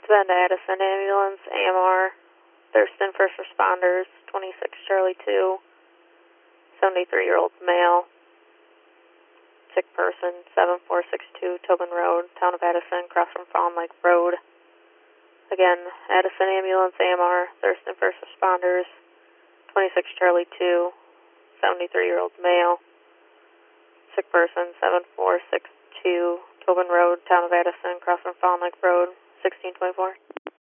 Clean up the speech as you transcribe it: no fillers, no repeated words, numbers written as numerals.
Bend Addison Ambulance, AMR, Thurston First Responders, 26 Charlie 2, 73-year-old male, sick person, 7462 Tobin Road, Town of Addison, across from Fawn Lake Road. Again, Addison Ambulance, AMR, Thurston First Responders, 26 Charlie 2, 73-year-old male, sick person, 7462 Tobin Road, Town of Addison, across from Fawn Lake Road, 1624.